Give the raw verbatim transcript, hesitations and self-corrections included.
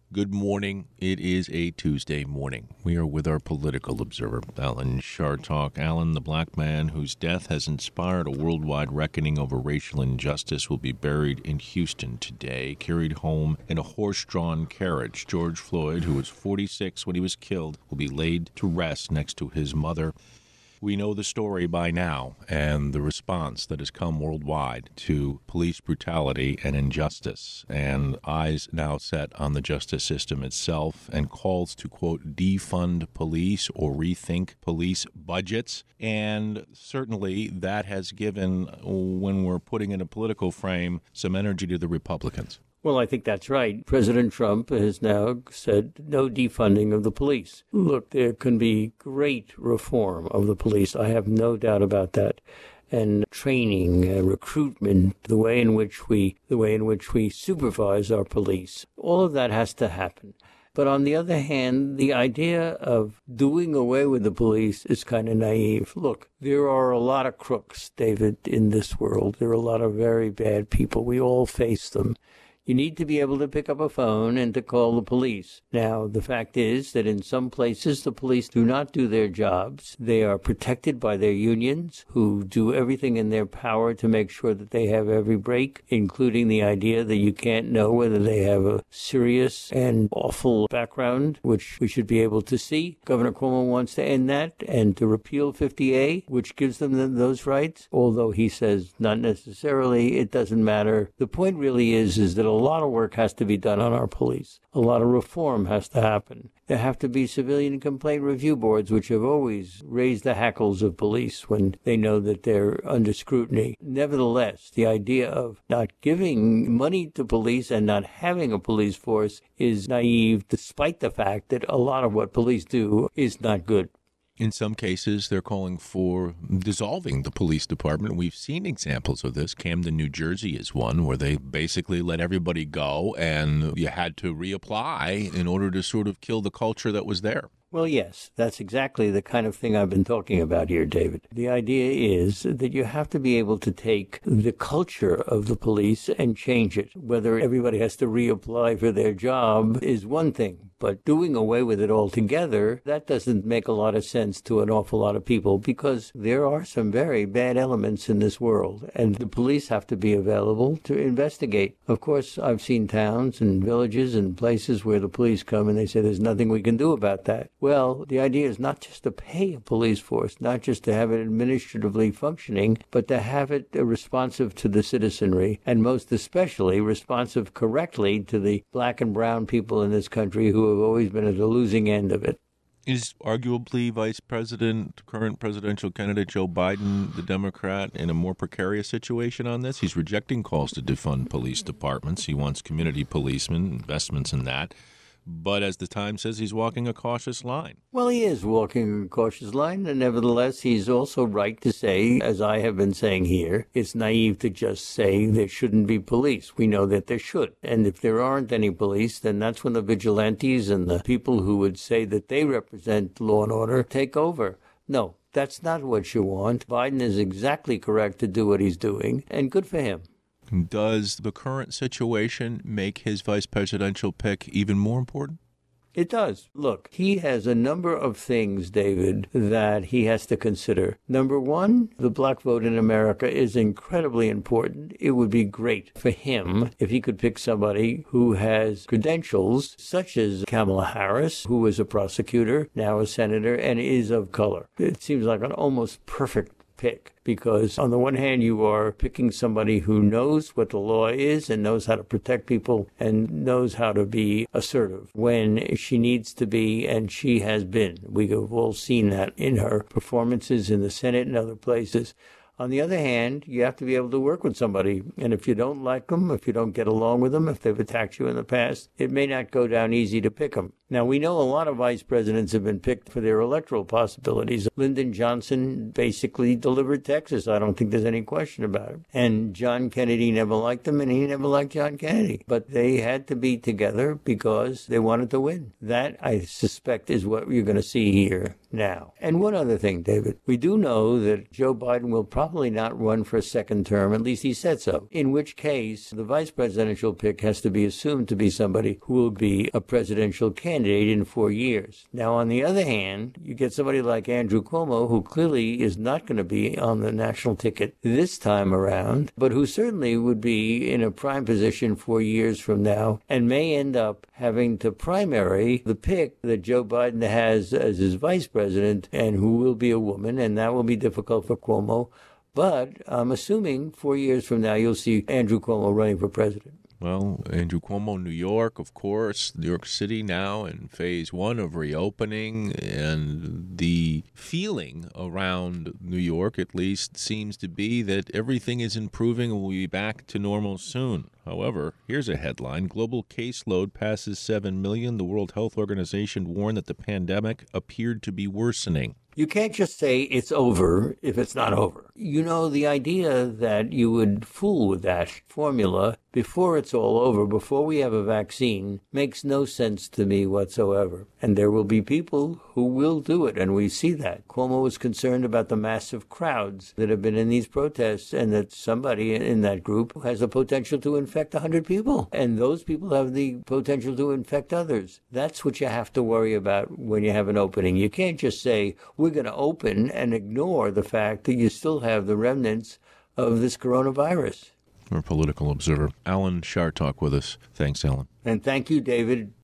Good morning. It is a Tuesday morning. We are with our political observer, Alan Chartock. Alan, the black man whose death has inspired a worldwide reckoning over racial injustice, will be buried in Houston today, carried home in a horse-drawn carriage. George Floyd, who was forty-six when he was killed, will be laid to rest next to his mother. We know the story by now and the response that has come worldwide to police brutality and injustice, and eyes now set on the justice system itself and calls to, quote, defund police or rethink police budgets. And certainly that has given, when we're putting in a political frame, some energy to the Republicans. Well, I think that's right. President Trump has now said no defunding of the police. Look, there can be great reform of the police. I have no doubt about that. And training, uh, recruitment, the way in which we, the way in which we supervise our police, all of that has to happen. But on the other hand, the idea of doing away with the police is kind of naive. Look, there are a lot of crooks, David, in this world. There are a lot of very bad people. We all face them. You need to be able to pick up a phone and to call the police. Now, the fact is that in some places the police do not do their jobs. They are protected by their unions, who do everything in their power to make sure that they have every break, including the idea that you can't know whether they have a serious and awful background, which we should be able to see. Governor Cuomo wants to end that and to repeal fifty A, which gives them those rights, although he says not necessarily. It doesn't matter. The point really is, is that a lot of work has to be done on our police. A lot of reform has to happen. There have to be civilian complaint review boards, which have always raised the hackles of police when they know that they're under scrutiny. Nevertheless, the idea of not giving money to police and not having a police force is naive, despite the fact that a lot of what police do is not good. In some cases, they're calling for dissolving the police department. We've seen examples of this. Camden, New Jersey is one where they basically let everybody go and you had to reapply in order to sort of kill the culture that was there. Well, yes, that's exactly the kind of thing I've been talking about here, David. The idea is that you have to be able to take the culture of the police and change it. Whether everybody has to reapply for their job is one thing, but doing away with it altogether, that doesn't make a lot of sense to an awful lot of people, because there are some very bad elements in this world, and the police have to be available to investigate. Of course, I've seen towns and villages and places where the police come and they say there's nothing we can do about that. Well, the idea is not just to pay a police force, not just to have it administratively functioning, but to have it responsive to the citizenry, and most especially responsive correctly to the black and brown people in this country who have always been at the losing end of it. Is arguably Vice President, current presidential candidate Joe Biden, the Democrat, in a more precarious situation on this? He's rejecting calls to defund police departments. He wants community policemen, investments in that. But as the Times says, he's walking a cautious line. Well, he is walking a cautious line, and nevertheless, he's also right to say, as I have been saying here, it's naive to just say there shouldn't be police. We know that there should. And if there aren't any police, then that's when the vigilantes and the people who would say that they represent law and order take over. No, that's not what you want. Biden is exactly correct to do what he's doing, and good for him. Does the current situation make his vice presidential pick even more important? It does. Look, he has a number of things, David, that he has to consider. Number one, the black vote in America is incredibly important. It would be great for him if he could pick somebody who has credentials, such as Kamala Harris, who is a prosecutor, now a senator, and is of color. It seems like an almost perfect pick, because on the one hand you are picking somebody who knows what the law is and knows how to protect people and knows how to be assertive when she needs to be, and she has been. We have all seen that in her performances in the Senate and other places. On the other hand, you have to be able to work with somebody, and if you don't like them, if you don't get along with them, if they've attacked you in the past, it may not go down easy to pick them. Now, we know a lot of vice presidents have been picked for their electoral possibilities. Lyndon Johnson basically delivered Texas. I don't think there's any question about it. And John Kennedy never liked him, and he never liked John Kennedy. But they had to be together because they wanted to win. That, I suspect, is what you're going to see here now. And one other thing, David. We do know that Joe Biden will probably not run for a second term, at least he said so, in which case the vice presidential pick has to be assumed to be somebody who will be a presidential candidate in four years. Now, on the other hand, you get somebody like Andrew Cuomo, who clearly is not going to be on the national ticket this time around, but who certainly would be in a prime position four years from now and may end up having to primary the pick that Joe Biden has as his vice president, and who will be a woman, and that will be difficult for Cuomo. But I'm assuming four years from now you'll see Andrew Cuomo running for president. Well, Andrew Cuomo, New York, of course, New York City now in phase one of reopening, and the feeling around New York, at least, seems to be that everything is improving and we'll be back to normal soon. However, here's a headline. Global caseload passes seven million. The World Health Organization warned that the pandemic appeared to be worsening. You can't just say it's over if it's not over. You know, the idea that you would fool with that formula before it's all over, before we have a vaccine, makes no sense to me whatsoever. And there will be people who will do it, and we see that. Cuomo was concerned about the massive crowds that have been in these protests, and that somebody in that group has the potential to infect one hundred people. And those people have the potential to infect others. That's what you have to worry about when you have an opening. You can't just say, we're going to open and ignore the fact that you still have the remnants of this coronavirus. Our political observer, Alan Chartock, with us. Thanks, Alan. And thank you, David.